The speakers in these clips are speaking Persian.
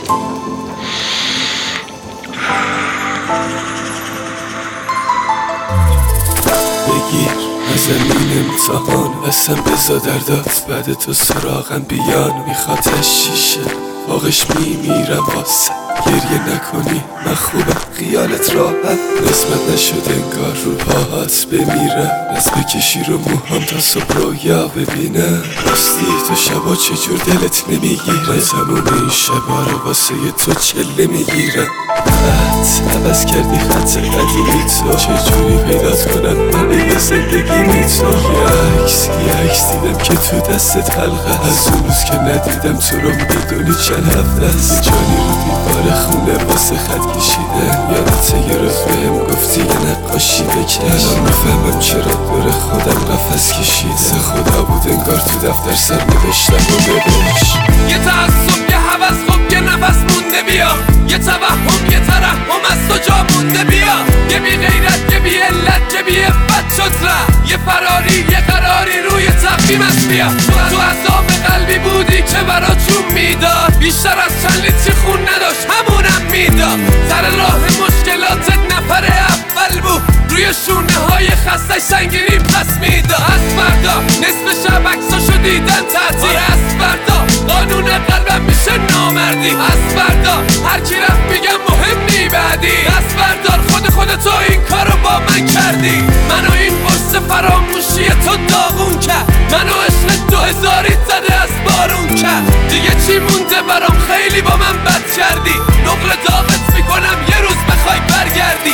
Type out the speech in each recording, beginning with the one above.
بگیر از زمین امتحان قسم بزا در داد بعد تو سراغم بیان میخواد شیشه باقش میمیرم واسه گریه نکنی من خوبم خیالت راحت قسمت نشد انگار رو پاهات بمیرم از بکشی رو موهام تا صبح رویا ببینم راستی تو شبا چجور دلت نمیگیره تموم این شبا رو واسه تو چله میگیرم عوض کردی خط قدیمی تو چجوری پیدات کنم برای زندگی می تو یه عکس دیدم که تو دستت حلقه از اون روز که ندیدم تو رو میدونی چند هفته است جانی رو دیوار خونه واسه خط کشیدن یادت یه روز بهم گفتی یه نقاشی بکش الان میفهمم چرا دور خودم قفس کشیده خدا بود انگار تو دفتر سر نوشتم و ببش یه تعصب یه هوس خب یه نفس مونده بیا یه توهم یه ترحم از تو جا مونده بیا یه بی غیرت یه بی علت یه بی افت شد ره یه فراری یه قراری روی تقویم است بیا تو عذاب قلبی بودی که برا چون میداد بیشتر از چند لیتری خون نداشت همونم میداد سر راه مشکلاتت نفر اول بود روی شونه های خستش سنگینی پس میداد از فردا نصف شب عکساشو دیدن تعطیل از فردا قانون قلبم میشه نامردی از فردا هر کی رفت میگم مهم نی بعدی دست بردار خودتو این کارو با من کردی منو این پست فراموشی تو داغون کرد منو عشق 2000 زده از بارون کرد دیگه چی مونده برام خیلی با من بد کردی نقل داغت میکنم یه روز بخوای برگردی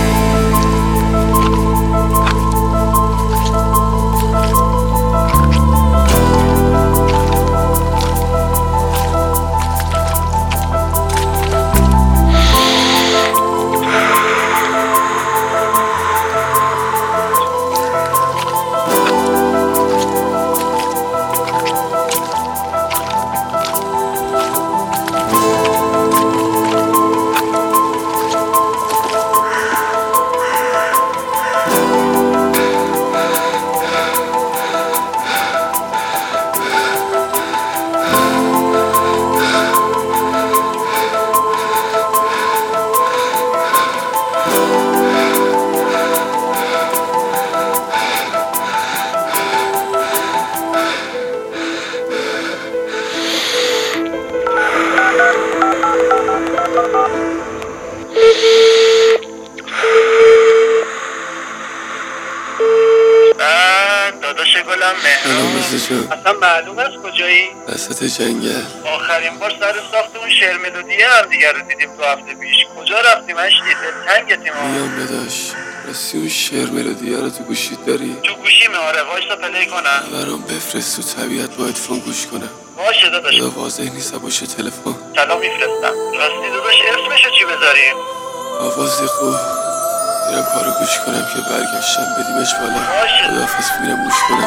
داداش گلم مهران اصلا معلوم است کجایی؟ وسط جنگل آخرین بار سر ساخت اون شعر ملودیه هم دیگر رو دیدیم تو هفته پیش کجا رفتیم اشتی؟ تنگتیم ها میام بداش راستی اون شعر ملودیه رو تو گوشیت داری؟ تو گوشیمه آره وایسا پلی کنم برام بفرست تو طبیعت با هدفون گوش کنم باشه داداش خدا واضح نیست باشه تلفن سلام میفرستم راستی داداش اسمشو چی بذاریم؟ آوازی خوب میرم کارو گوش کنم که برگشتم بدیمش بالا خداحافظ میرم گوش کنم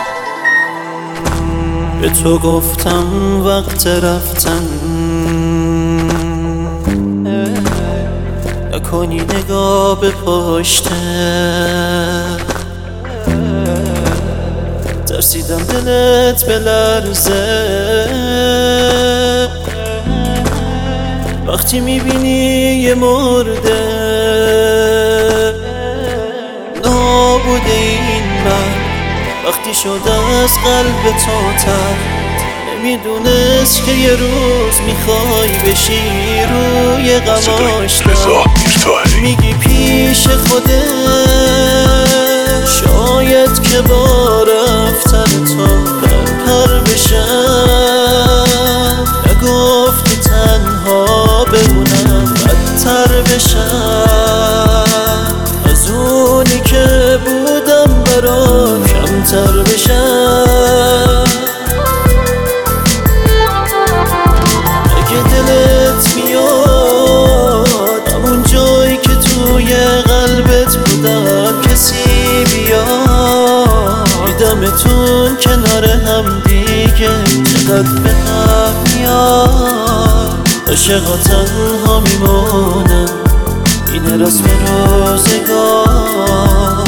به تو گفتم وقت رفتن نکنی نگاه به پشته ترسیدم دلت بلرزه وقتی میبینی یه مرده نابوده این من وقتی شد از قلب تو تر نمیدونست که یه روز میخوای بشی روی غماش میگی پیش خودت شاید که با رفتن تو پر بشم نگفتی تنها بمونم بدتر بشم از اونی که بودم برات کمتر بشم اگه دلت میاد همون جایی که توی قلبت بودم کسی بیاد میدمتون کنار هم دیگه چقدر به هم میاد عاشقا تنها میمونم این رسم روزگار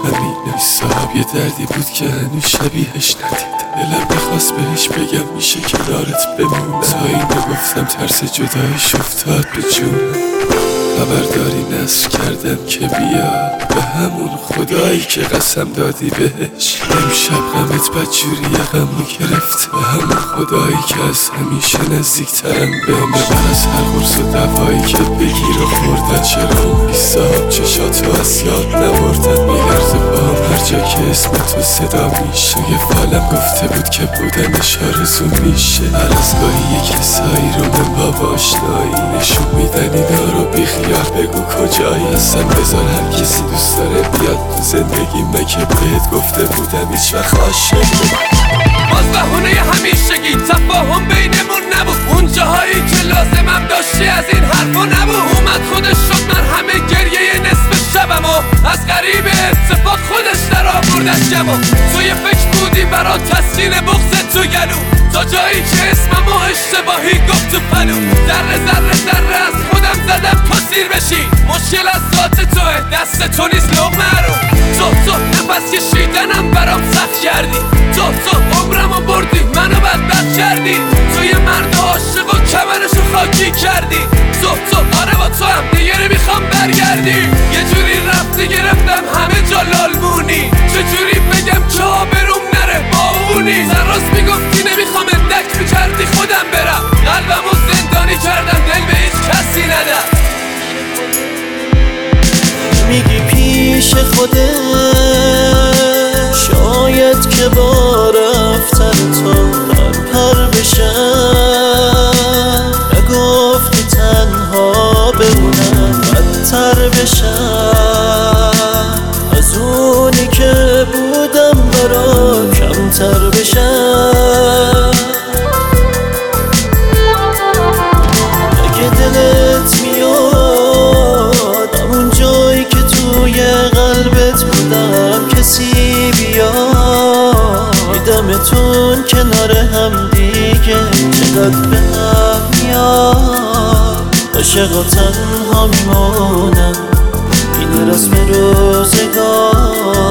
همین صاحب یه دردی بود که هنوز شبیهش ندیدم. دلم بخواست بهش بگم میشه کنارت بمونم، تا اینو گفتم ترس جدایش افتاد به جونم. خبرداری نصر کردم که بیا به همون خدایی که قسم دادی بهش. امشب غمت بدجوری غمو گرفت، به همون خدایی که از همیشه نزدیکترم بهم. ببر از هر قرص و دوایی که بگیر و خوردن، چرا اون بی صاحب چشاتو از یاد نبردن. میلرزه باهم هر جا که اسم تو صدا میشه، یه فالم گفته بود که بودنش آرزو میشه. هر از گاهی یه کسایی رو من با آشنایی نشون میدن اینا رو بیخیال بگو کجایی. اصلا بذار هر کسی دوست داره بیاد تو زندگی من، که بهت گفته بودم هیچ وقت عاشق باز بهونه همیشگی تفاهم بینمون نبود، اون جاهایی که لازمم داشتی از این حرفا نبود. اومد خودش شد من همه گریه نصف شبم و از غریب اتفاق خودش در آورد از جمع. تو یه فکر بودی برا تسکین بغض تو گلو، تا جایی که اسممو اشتباهی گفت تو پلو. ذره ذره ذره از خودم زدم تا سیر بشی، مشکل از ذات توه دست تو نیست لقمه رو. تو نفس کشیدنم برام سخت کردی، تو عمرمو بردی منو بدبخت کردی. تو یه مرد عاشق و کمرشو خاکی کردی. تو آره با تو هم دیگه نمیخوام برگردی. یه جوری رفتی گرفتم همه جا لالمونی، چجوری بگم که آبروم نره باونی. سراز میگفتی نمیخوام اندک میکردی خودم برم، قلبمو زندانی کردم دل به هیچ کسی ندم. میگی پیش خودت شاید که با رفتن تو پر بشم، نگفتی تنها بمونم بدتر بشم، از اونی که بودم برا کمتر بشم. اگه دلت میاد همون جایی که توی قلبت بودم کسی بیاد، دیدمتون کنار هم دیگه چقدر به هم میاد. عاشق و تنها میمونم این رسم روزگار.